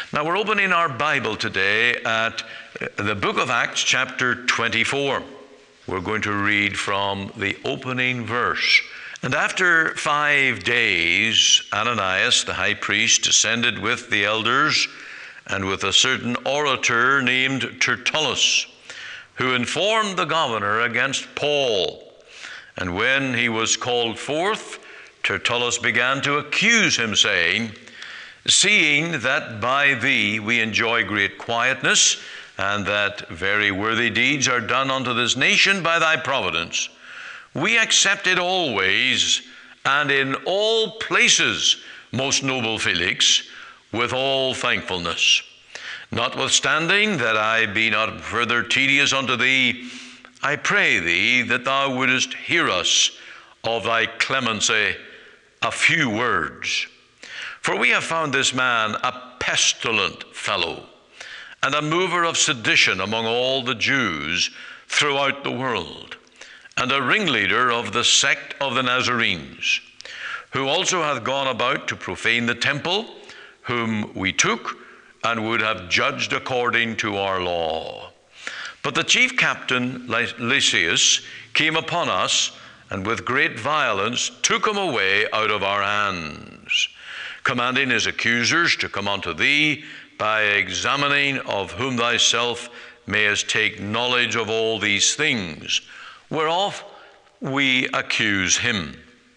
Now we're opening our Bible today at the book of Acts, chapter 24. We're going to read from the opening verse. And after 5 days, Ananias, the high priest, descended with the elders and with a certain orator named Tertullus, who informed the governor against Paul. And when he was called forth, Tertullus began to accuse him, saying, "Seeing that by thee we enjoy great quietness, and that very worthy deeds are done unto this nation by thy providence, we accept it always and in all places, most noble Felix, with all thankfulness. Notwithstanding that I be not further tedious unto thee, I pray thee that thou wouldest hear us of thy clemency a few words. For we have found this man a pestilent fellow, and a mover of sedition among all the Jews throughout the world, and a ringleader of the sect of the Nazarenes, who also hath gone about to profane the temple, whom we took, and would have judged according to our law. But the chief captain Lysias came upon us, and with great violence took him away out of our hands, commanding his accusers to come unto thee, by examining of whom thyself mayest take knowledge of all these things, whereof we accuse him.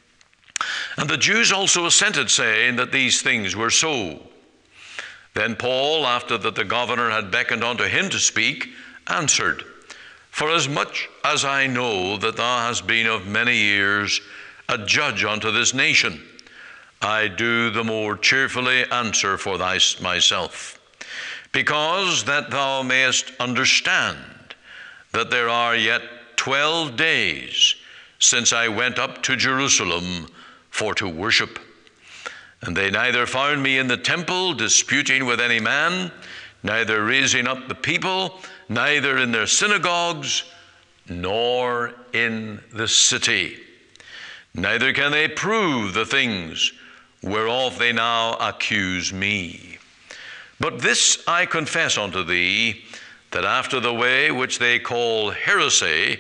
And the Jews also assented, saying that these things were so. Then Paul, after that the governor had beckoned unto him to speak, answered, Forasmuch as I know that thou hast been of many years a judge unto this nation, I do the more cheerfully answer for myself, because that thou mayest understand that there are yet 12 days since I went up to Jerusalem for to worship. And they neither found me in the temple disputing with any man, neither raising up the people, neither in their synagogues, nor in the city. Neither can they prove the things whereof they now accuse me. But this I confess unto thee, that after the way which they call heresy,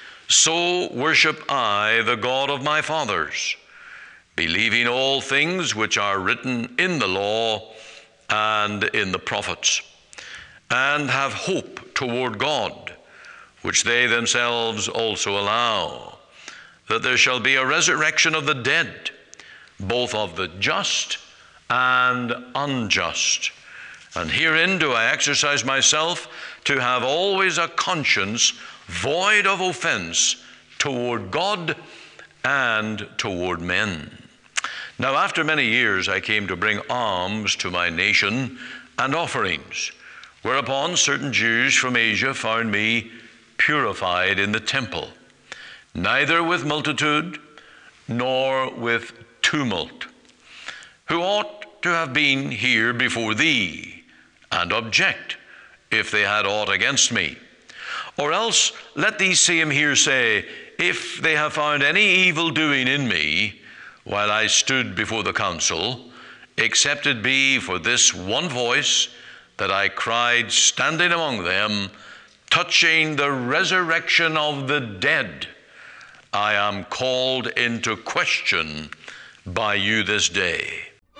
so worship I the God of my fathers, believing all things which are written in the law and in the prophets, and have hope toward God, which they themselves also allow, that there shall be a resurrection of the dead, both of the just and unjust. And herein do I exercise myself to have always a conscience void of offense toward God and toward men. Now after many years I came to bring alms to my nation and offerings, whereupon certain Jews from Asia found me purified in the temple, neither with multitude nor with tumult, who ought to have been here before thee, and object, if they had aught against me. Or else let these same here say, if they have found any evil doing in me, while I stood before the council, except it be for this one voice, that I cried standing among them, touching the resurrection of the dead, I am called into question by you this day.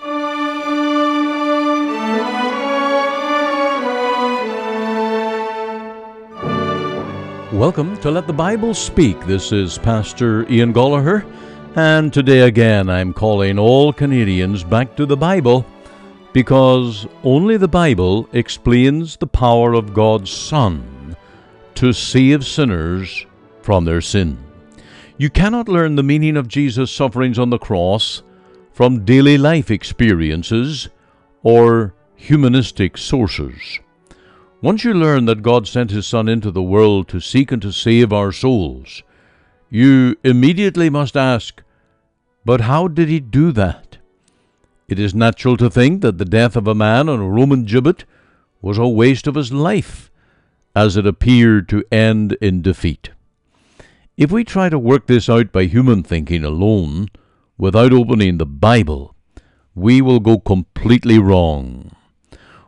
Welcome to Let the Bible Speak. This is Pastor Ian Gollaher, and today again I'm calling all Canadians back to the Bible, because only the Bible explains the power of God's Son to save sinners from their sin. You cannot learn the meaning of Jesus' sufferings on the cross from daily life experiences or humanistic sources. Once you learn that God sent His Son into the world to seek and to save our souls, you immediately must ask, but how did He do that? It is natural to think that the death of a man on a Roman gibbet was a waste of his life, as it appeared to end in defeat. If we try to work this out by human thinking alone, without opening the Bible, we will go completely wrong.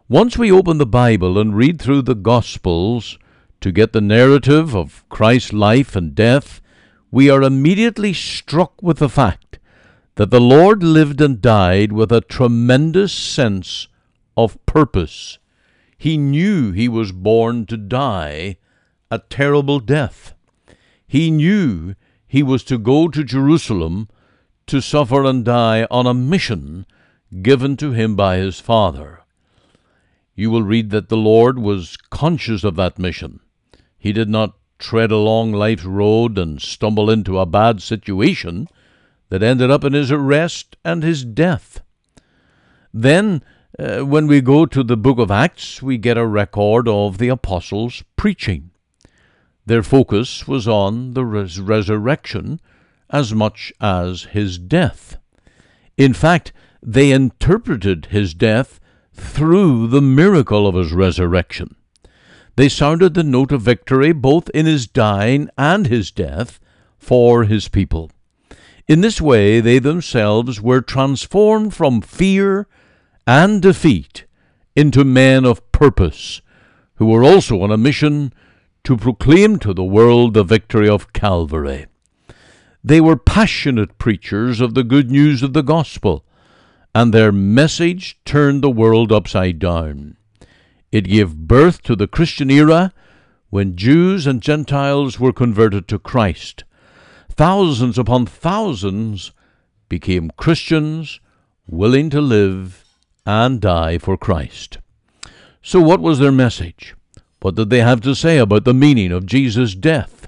Once we open the Bible and read through the Gospels to get the narrative of Christ's life and death, we are immediately struck with the fact that the Lord lived and died with a tremendous sense of purpose. He knew he was born to die a terrible death. He knew he was to go to Jerusalem to suffer and die on a mission given to him by his Father. You will read that the Lord was conscious of that mission. He did not tread along life's road and stumble into a bad situation that ended up in his arrest and his death. Then, when we go to the book of Acts, we get a record of the apostles preaching. Their focus was on the resurrection as much as his death. In fact, they interpreted his death through the miracle of his resurrection. They sounded the note of victory both in his dying and his death for his people. In this way, they themselves were transformed from fear and defeat into men of purpose, who were also on a mission to proclaim to the world the victory of Calvary. They were passionate preachers of the good news of the gospel, and their message turned the world upside down. It gave birth to the Christian era when Jews and Gentiles were converted to Christ. Thousands upon thousands became Christians, willing to live and die for Christ. So what was their message? What did they have to say about the meaning of Jesus' death?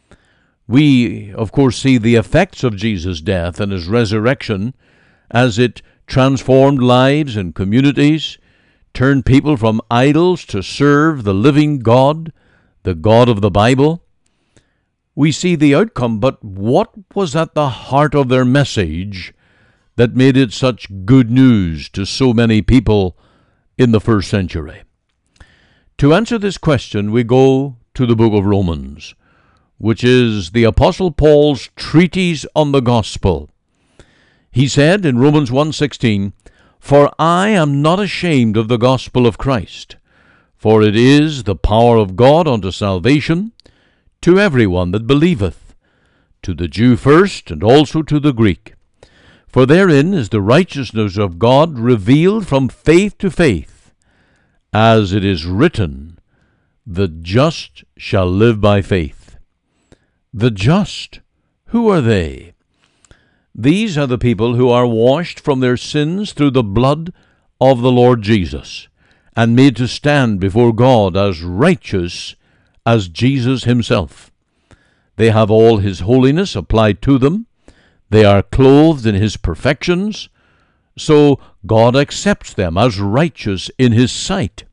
We, of course, see the effects of Jesus' death and his resurrection as it transformed lives and communities, turned people from idols to serve the living God, the God of the Bible. We see the outcome, but what was at the heart of their message that made it such good news to so many people in the first century? To answer this question, we go to the book of Romans, which is the Apostle Paul's treatise on the gospel. He said in Romans 1:16, "For I am not ashamed of the gospel of Christ, for it is the power of God unto salvation to everyone that believeth, to the Jew first, and also to the Greek. For therein is the righteousness of God revealed from faith to faith, as it is written, the just shall live by faith." The just, who are they? These are the people who are washed from their sins through the blood of the Lord Jesus, and made to stand before God as righteous as Jesus himself. They have all his holiness applied to them. They are clothed in his perfections, so God accepts them as righteous in his sight.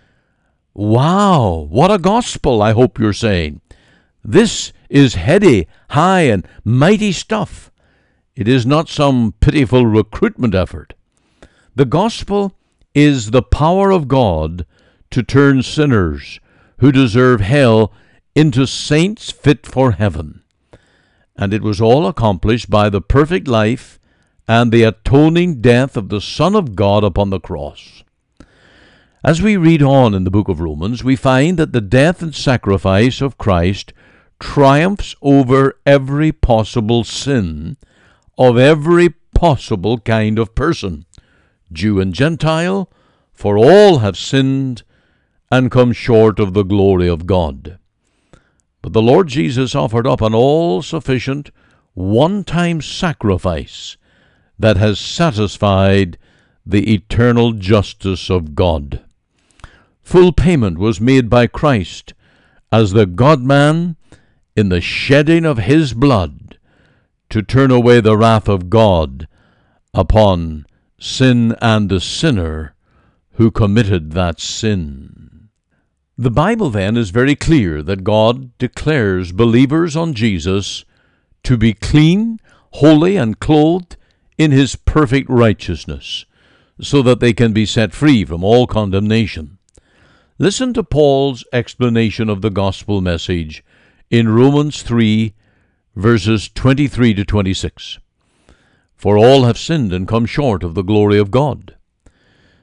Wow, what a gospel, I hope you're saying. This is heady, high, and mighty stuff. It is not some pitiful recruitment effort. The gospel is the power of God to turn sinners who deserve hell into saints fit for heaven. And it was all accomplished by the perfect life and the atoning death of the Son of God upon the cross. As we read on in the book of Romans, we find that the death and sacrifice of Christ triumphs over every possible sin of every possible kind of person, Jew and Gentile, for all have sinned and come short of the glory of God. But the Lord Jesus offered up an all-sufficient, one-time sacrifice that has satisfied the eternal justice of God. Full payment was made by Christ as the God-man in the shedding of his blood to turn away the wrath of God upon sin and the sinner who committed that sin. The Bible then is very clear that God declares believers on Jesus to be clean, holy, and clothed in his perfect righteousness, so that they can be set free from all condemnation. Listen to Paul's explanation of the gospel message in Romans 3, verses 23 to 26. "For all have sinned and come short of the glory of God,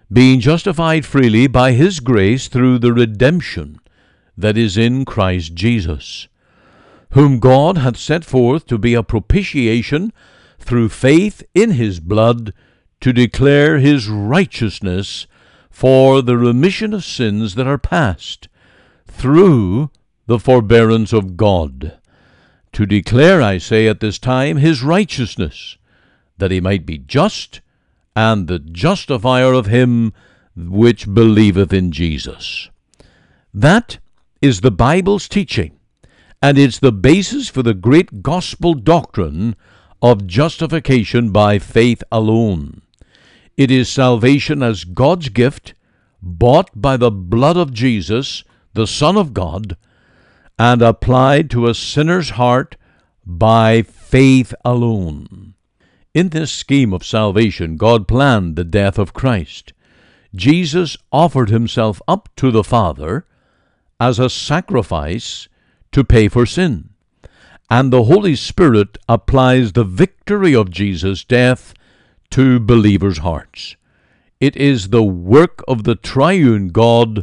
being justified freely by his grace through the redemption that is in Christ Jesus, whom God hath set forth to be a propitiation through faith in his blood, to declare his righteousness for the remission of sins that are past, through the forbearance of God. To declare, I say, at this time his righteousness, that he might be just, and the justifier of him which believeth in Jesus. That is the Bible's teaching, and it's the basis for the great gospel doctrine of justification by faith alone. It is salvation as God's gift, bought by the blood of Jesus, the Son of God, and applied to a sinner's heart by faith alone. In this scheme of salvation, God planned the death of Christ. Jesus offered himself up to the Father as a sacrifice to pay for sin, and the Holy Spirit applies the victory of Jesus' death to believers' hearts. It is the work of the triune God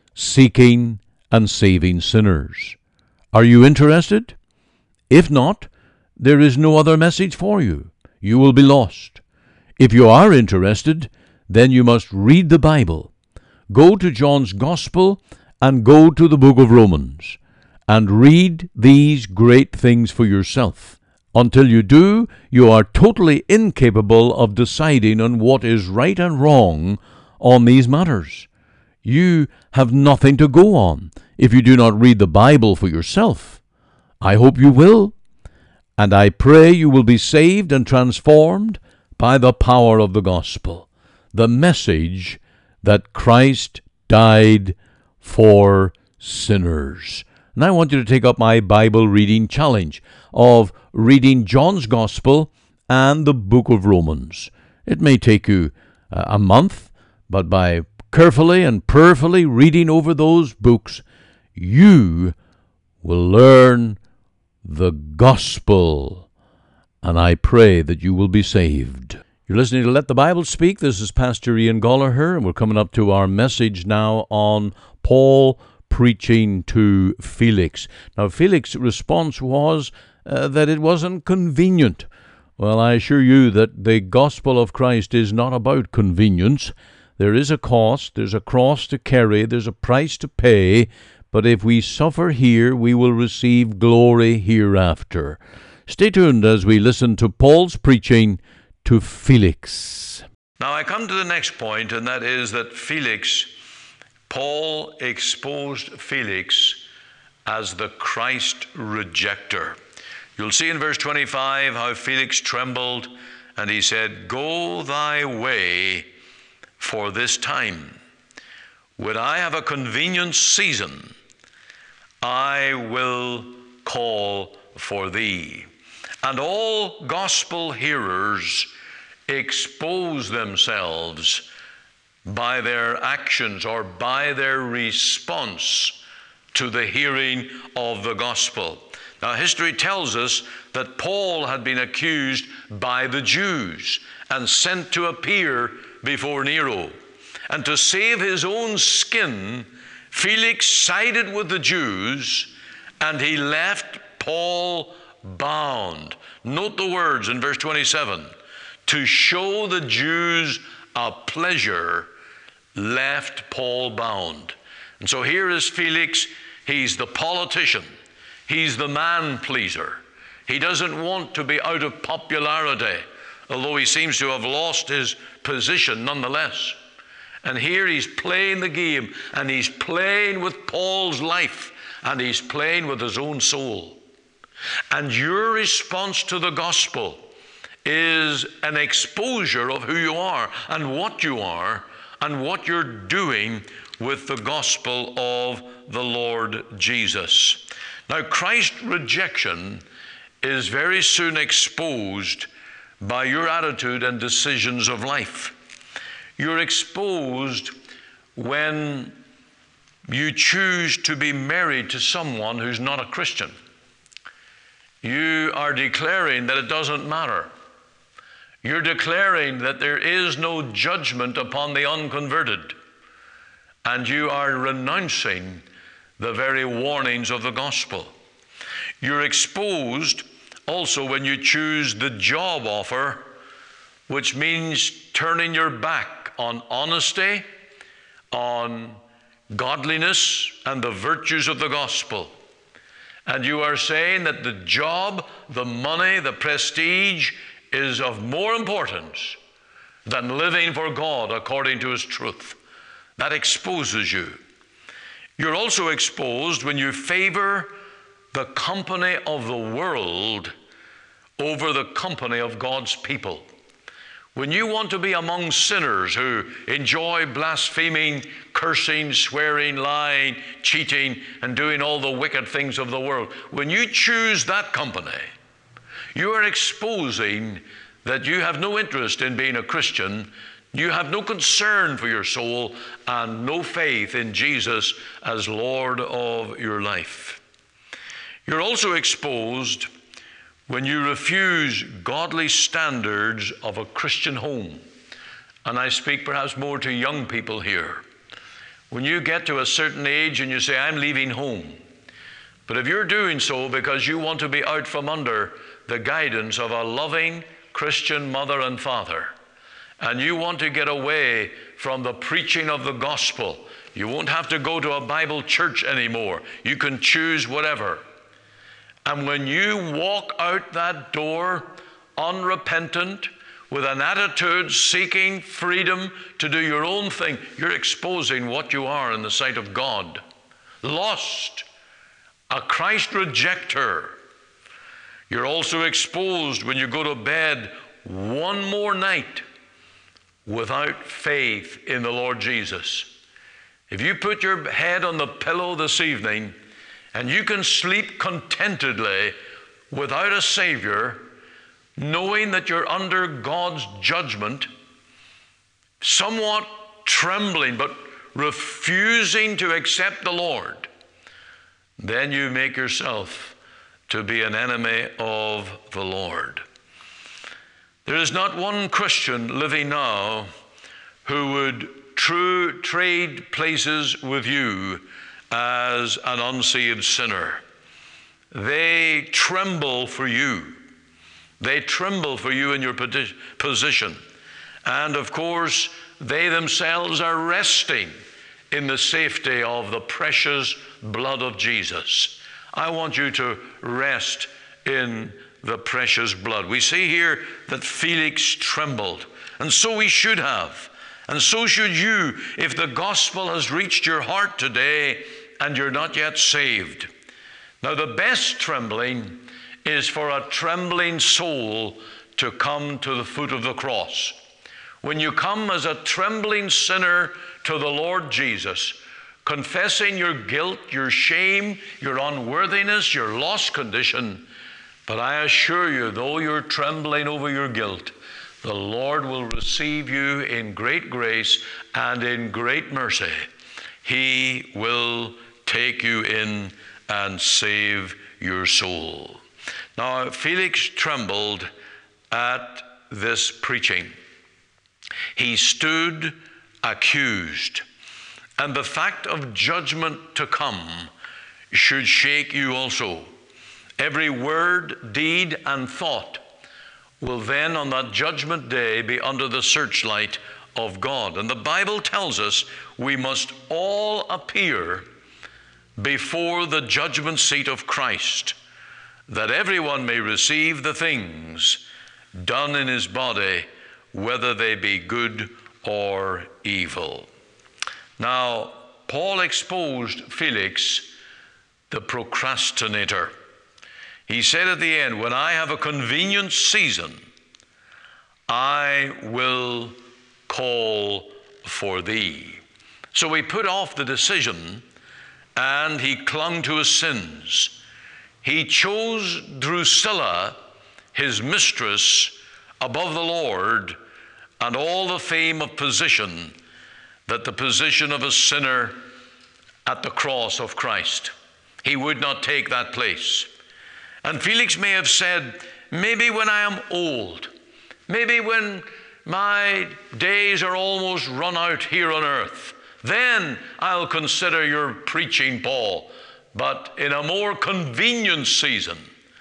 seeking and saving sinners. Are you interested? If not, there is no other message for you. You will be lost. If you are interested, then you must read the Bible. Go to John's Gospel and go to the book of Romans and read these great things for yourself. Until you do, you are totally incapable of deciding on what is right and wrong on these matters. You have nothing to go on if you do not read the Bible for yourself. I hope you will, and I pray you will be saved and transformed by the power of the gospel, the message that Christ died for sinners. And I want you to take up my Bible reading challenge of reading John's Gospel and the book of Romans. It may take you a month, but by carefully and prayerfully reading over those books, you will learn the gospel, and I pray that you will be saved. You're listening to Let the Bible Speak. This is Pastor Ian Gollaher, and we're coming up to our message now on Paul preaching to Felix. Now, Felix's response was that it wasn't convenient. Well, I assure you that the gospel of Christ is not about convenience. There is a cost, there's a cross to carry, there's a price to pay, but if we suffer here, we will receive glory hereafter. Stay tuned as we listen to Paul's preaching to Felix. Now I come to the next point, and that is that Paul exposed Felix as the Christ rejecter. You'll see in verse 25 how Felix trembled, and he said, "Go thy way for this time. When I have a convenient season, I will call for thee." And all gospel hearers expose themselves by their actions or by their response to the hearing of the gospel. Now, history tells us that Paul had been accused by the Jews and sent to appear before Nero. And to save his own skin, Felix sided with the Jews, and he left Paul bound. Note the words in verse 27. To show the Jews a pleasure, left Paul bound. And so here is Felix. He's the politician. He's the man-pleaser. He doesn't want to be out of popularity, although he seems to have lost his position nonetheless. And here he's playing the game, and he's playing with Paul's life, and he's playing with his own soul. And your response to the gospel is an exposure of who you are and what you're doing with the gospel of the Lord Jesus. Now, Christ's rejection is very soon exposed by your attitude and decisions of life. You're exposed when you choose to be married to someone who's not a Christian. You are declaring that it doesn't matter. You're declaring that there is no judgment upon the unconverted, and you are renouncing the very warnings of the gospel. You're exposed also when you choose the job offer, which means turning your back on honesty, on godliness, and the virtues of the gospel. And you are saying that the job, the money, the prestige is of more importance than living for God according to His truth. That exposes you. You're also exposed when you favor the company of the world over the company of God's people. When you want to be among sinners who enjoy blaspheming, cursing, swearing, lying, cheating, and doing all the wicked things of the world, when you choose that company, you are exposing that you have no interest in being a Christian, you have no concern for your soul, and no faith in Jesus as Lord of your life. You're also exposed when you refuse godly standards of a Christian home. And I speak perhaps more to young people here. When you get to a certain age and you say, I'm leaving home. But if you're doing so because you want to be out from under the guidance of a loving Christian mother and father, and you want to get away from the preaching of the gospel, you won't have to go to a Bible church anymore. You can choose whatever. And when you walk out that door unrepentant, with an attitude seeking freedom to do your own thing, you're exposing what you are in the sight of God. Lost, a Christ rejecter. You're also exposed when you go to bed one more night without faith in the Lord Jesus. If you put your head on the pillow this evening and you can sleep contentedly without a Savior, knowing that you're under God's judgment, somewhat trembling but refusing to accept the Lord, then you make yourself to be an enemy of the Lord. There is not one Christian living now who would trade places with you as an unsaved sinner. They tremble for you. They tremble for you in your position. And of course, they themselves are resting in the safety of the precious blood of Jesus. I want you to rest in the precious blood. We see here that Felix trembled, and so we should have. And so should you if the gospel has reached your heart today and you're not yet saved. Now, the best trembling is for a trembling soul to come to the foot of the cross. When you come as a trembling sinner to the Lord Jesus, confessing your guilt, your shame, your unworthiness, your lost condition, but I assure you, though you're trembling over your guilt, the Lord will receive you in great grace and in great mercy. He will take you in and save your soul. Now, Felix trembled at this preaching. He stood accused, and the fact of judgment to come should shake you also. Every word, deed, and thought will then on that judgment day be under the searchlight of God. And the Bible tells us we must all appear before the judgment seat of Christ, that everyone may receive the things done in his body, whether they be good or evil. Now, Paul exposed Felix, the procrastinator. He said at the end, when I have a convenient season, I will call for thee. So he put off the decision and he clung to his sins. He chose Drusilla, his mistress, above the Lord and all the fame of position, that the position of a sinner at the cross of Christ. He would not take that place. And Felix may have said, maybe when I am old Maybe when my days are almost run out here on earth, then I'll consider your preaching, Paul. But in a more convenient season,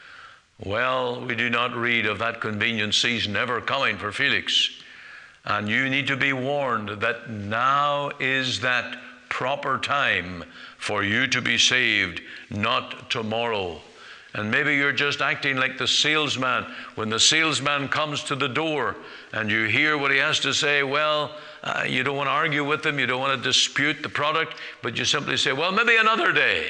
well, we do not read of that convenient season ever coming for Felix. And you need to be warned that now is that proper time for you to be saved, not tomorrow. And maybe you're just acting like the salesman. When the salesman comes to the door and you hear what he has to say, well, you don't want to argue with him, you don't want to dispute the product, but you simply say, well, maybe another day.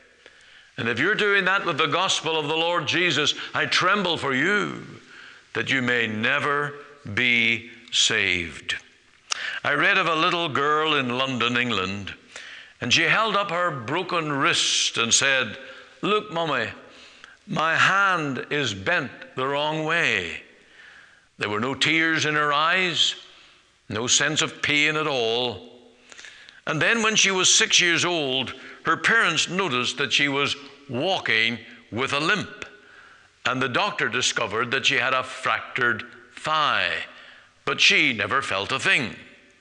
And if you're doing that with the gospel of the Lord Jesus, I tremble for you that you may never be saved. I read of a little girl in London, England, and she held up her broken wrist and said, look, Mummy, my hand is bent the wrong way. There were no tears in her eyes, no sense of pain at all. And then when she was 6 years old, her parents noticed that she was walking with a limp. And the doctor discovered that she had a fractured thigh, but she never felt a thing.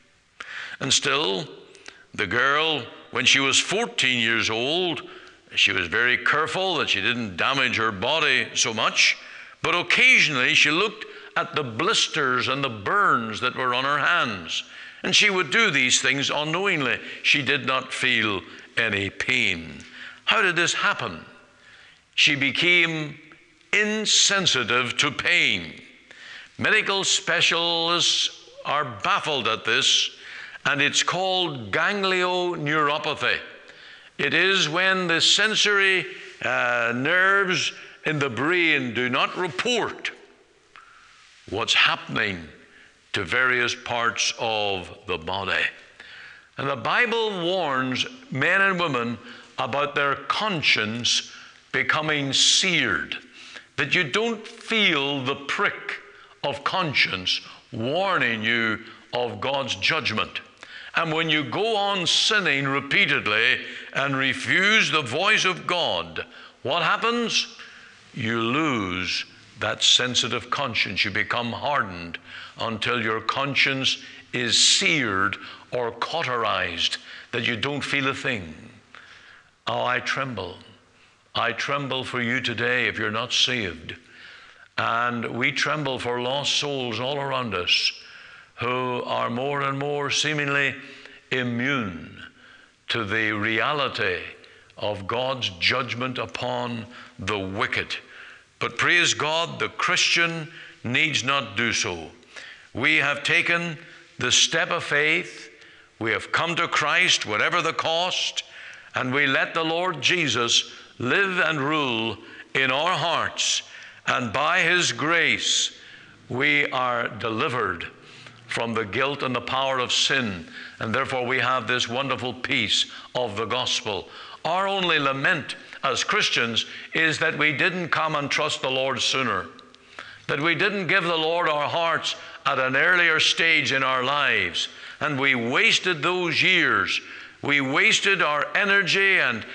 And still, the girl, when she was 14 years old, she was very careful that she didn't damage her body so much, but occasionally she looked at the blisters and the burns that were on her hands. And she would do these things unknowingly. She did not feel any pain. How did this happen? She became insensitive to pain. Medical specialists are baffled at this, and it's called ganglioneuropathy. It is when the sensory nerves in the brain do not report what's happening to various parts of the body. And the Bible warns men and women about their conscience becoming seared, that you don't feel the prick of conscience warning you of God's judgment. And when you go on sinning repeatedly and refuse the voice of God, what happens? You lose that sensitive conscience. You become hardened until your conscience is seared or cauterized, that you don't feel a thing. Oh, I tremble. I tremble for you today if you're not saved. And we tremble for lost souls all around us who are more and more seemingly immune to the reality of God's judgment upon the wicked. But praise God, the Christian needs not do so. We have taken the step of faith. We have come to Christ, whatever the cost, and we let the Lord Jesus live and rule in our hearts. And by His grace, we are delivered from the guilt and the power of sin. And therefore we have this wonderful peace of the gospel. Our only lament as Christians is that we didn't come and trust the Lord sooner, that we didn't give the Lord our hearts at an earlier stage in our lives, and we wasted those years. We wasted our energy and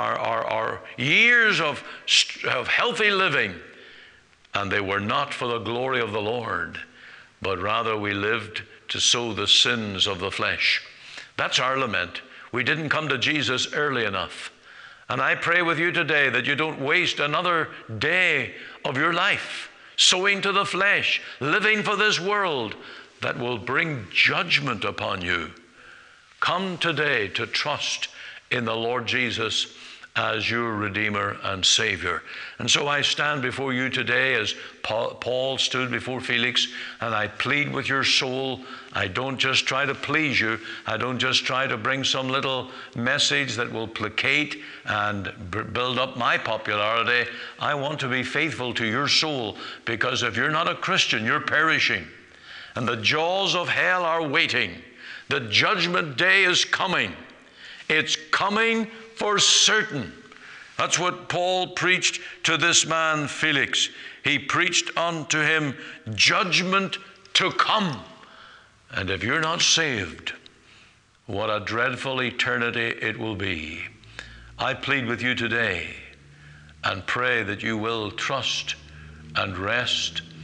our years of healthy living, and they were not for the glory of the Lord, but rather we lived to sow the sins of the flesh. That's our lament. We didn't come to Jesus early enough. And I pray with you today that you don't waste another day of your life sowing to the flesh, living for this world that will bring judgment upon you. Come today to trust in the Lord Jesus as your Redeemer and Savior. And so I stand before you today as Paul stood before Felix, and I plead with your soul. I don't just try to please you. I don't just try to bring some little message that will placate and build up my popularity. I want to be faithful to your soul, because if you're not a Christian, you're perishing. And the jaws of hell are waiting. The judgment day is coming. It's coming for certain. That's what Paul preached to this man Felix. He preached unto him judgment to come. And if you're not saved, what a dreadful eternity it will be. I plead with you today and pray that you will trust and rest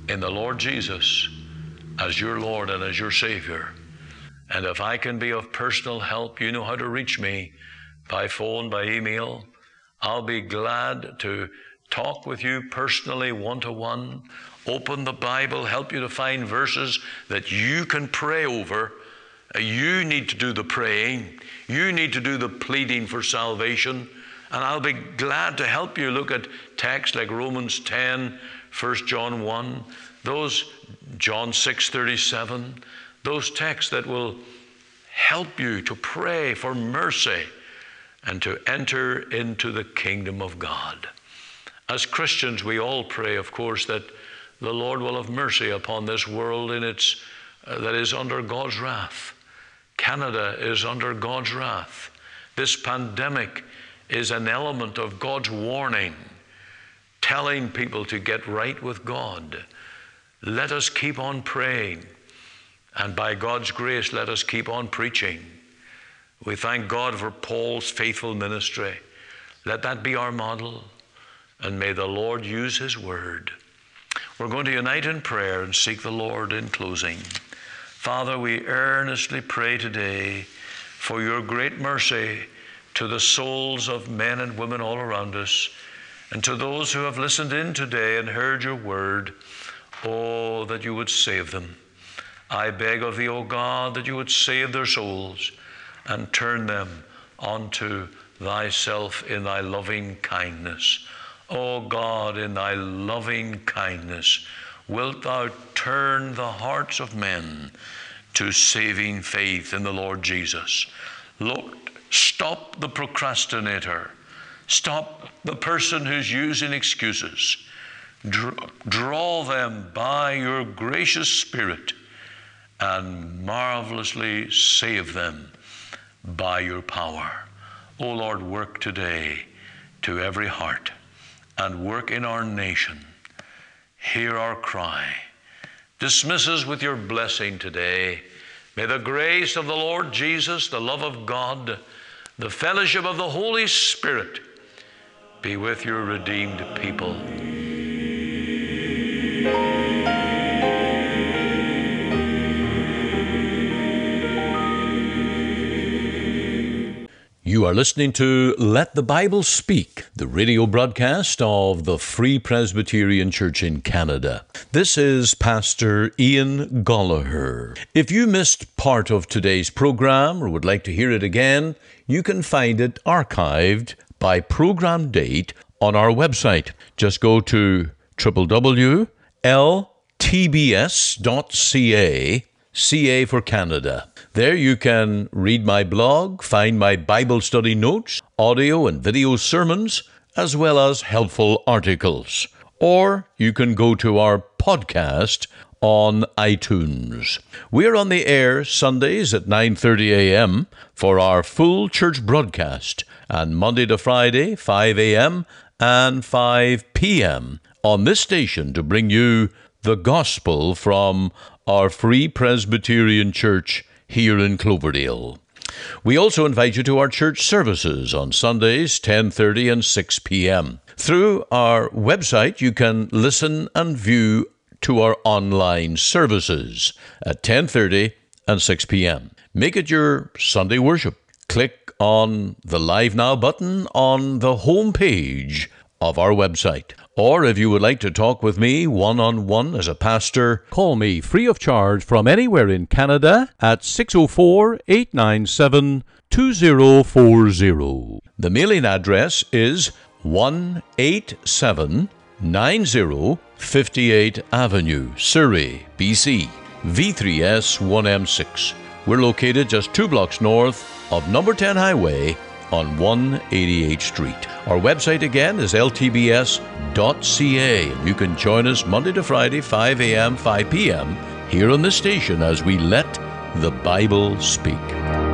in the Lord Jesus as your Lord and as your Savior. And if I can be of personal help, you know how to reach me by phone, by email. I'll be glad to talk with you personally, one-to-one, open the Bible, help you to find verses that you can pray over. You need to do the praying. You need to do the pleading for salvation. And I'll be glad to help you look at texts like Romans 10, 1 John 1, those John 6:37, those texts that will help you to pray for mercy and to enter into the kingdom of God. As Christians, we all pray, of course, that the Lord will have mercy upon this world that is under God's wrath. Canada is under God's wrath. This pandemic is an element of God's warning, telling people to get right with God. Let us keep on praying, and by God's grace, let us keep on preaching. We thank God for Paul's faithful ministry. Let that be our model, and may the Lord use His word. We're going to unite in prayer and seek the Lord in closing. Father, we earnestly pray today for your great mercy to the souls of men and women all around us, and to those who have listened in today and heard your word. Oh, that you would save them. I beg of thee, O God, that you would save their souls and turn them unto thyself in thy loving kindness. O God, in thy loving kindness, wilt thou turn the hearts of men to saving faith in the Lord Jesus. Lord, stop the procrastinator. Stop the person who's using excuses. Draw them by your gracious Spirit and marvelously save them by your power. O Lord, work today to every heart and work in our nation. Hear our cry. Dismiss us with your blessing today. May the grace of the Lord Jesus, the love of God, the fellowship of the Holy Spirit be with your redeemed people. You are listening to Let the Bible Speak, the radio broadcast of the Free Presbyterian Church in Canada. This is Pastor Ian Gollaher. If you missed part of today's program or would like to hear it again, you can find it archived by program date on our website. Just go to www.ltbs.ca, CA for Canada. There you can read my blog, find my Bible study notes, audio and video sermons, as well as helpful articles. Or you can go to our podcast on iTunes. We are on the air Sundays at 9:30 a.m. for our full church broadcast, and Monday to Friday, 5 a.m. and 5 p.m. on this station to bring you the gospel from our Free Presbyterian Church here in Cloverdale. We also invite you to our church services on Sundays, 10:30 and 6 p.m. Through our website, you can listen and view to our online services at 10:30 and 6 p.m. Make it your Sunday worship. Click on the Live Now button on the home page of our website. Or if you would like to talk with me one-on-one as a pastor, call me free of charge from anywhere in Canada at 604-897-2040. The mailing address is 18790 58 Avenue, Surrey, BC, V3S 1M6. We're located just 2 blocks north of number 10 Highway on 188th Street. Our website again is ltbs.ca, and you can join us Monday to Friday, 5 a.m., 5 p.m. here on the station as we let the Bible speak.